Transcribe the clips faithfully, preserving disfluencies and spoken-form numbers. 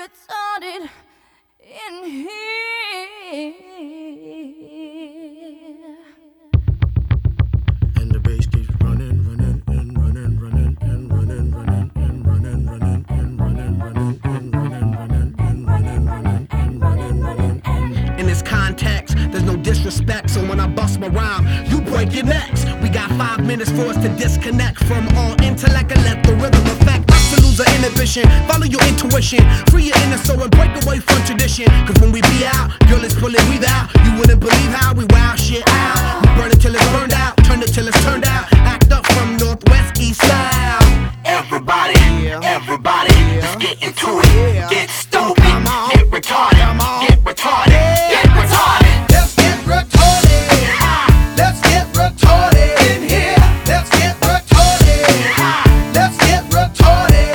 retarded in here. And the bass keeps running, running, and running, running, and running, running, and running, running, and running, running, and running, running, and running, running, and running, running, and in this context, there's no disrespect. So when I bust my rhyme, you break your necks. We got five minutes for us to disconnect from all intellect and let the rhythm affect. Inhibition, follow your intuition, free your inner soul and break away from tradition. Cause when we be out, girl, it's pulling we out. You wouldn't believe how we wow shit out. We burn it till it's burned out, turn it till it's turned out. Act up from northwest, east, south. Everybody, everybody, let's get into it. Get stupid, get retarded, get retarded, get retarded. Let's get retarded. Let's get retarded in here. Let's get retarded. Let's get retarded.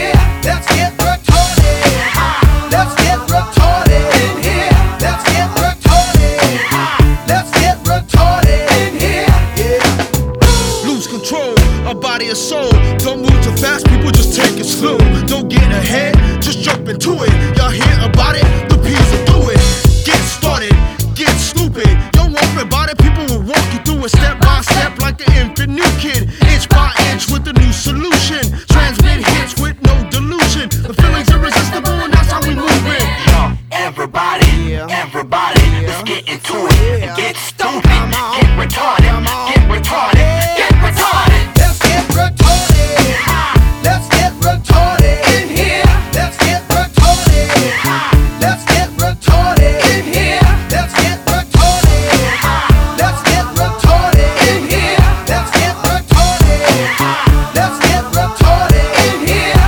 Body and soul, don't move too fast, people just take it slow. Don't get ahead, just jump into it. Y'all hear about it? The P's will do it. Get started, get stupid. Don't worry about it, people will walk you through it step by step like an infant new kid. Inch by inch with a new solution. Transmit hits with no delusion. The feeling's irresistible and that's how we move it. Yo, everybody, everybody, let's get into it. Get stupid, get retarded, get retarded, get retarded. Let's get retarded in here. Let's get retarded. Let's get retarded in here. Let's get retarded. Let's get retarded in here. Let's get retarded. Let's get retarded in here.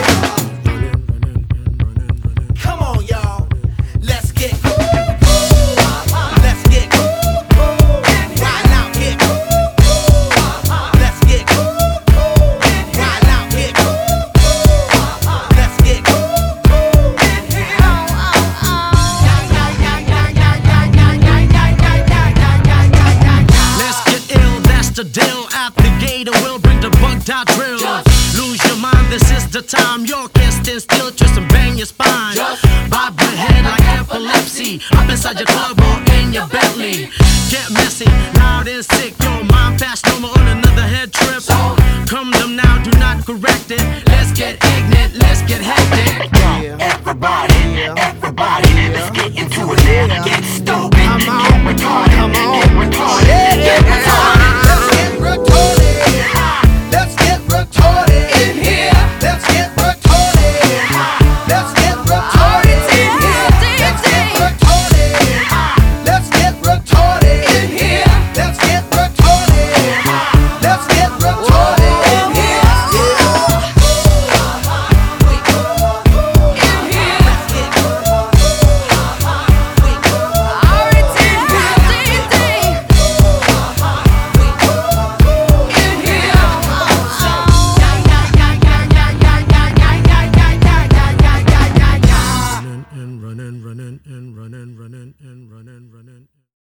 Come on, y'all. Let's get Let's get right out here. Let's get right out here. Let's get Let's get ill, that's the deal. At the gate, and we'll bring the bugged out drill. Lose your mind, this is the time. You can't stand still, twist and bang your spine. Bob your head like epilepsy. Up inside your club or in your Bentley. Get messy, loud and sick. Your mind fast, no more on another head trip. Come them now, do not correct it. Let's get ignorant, let's get hectic. Everybody,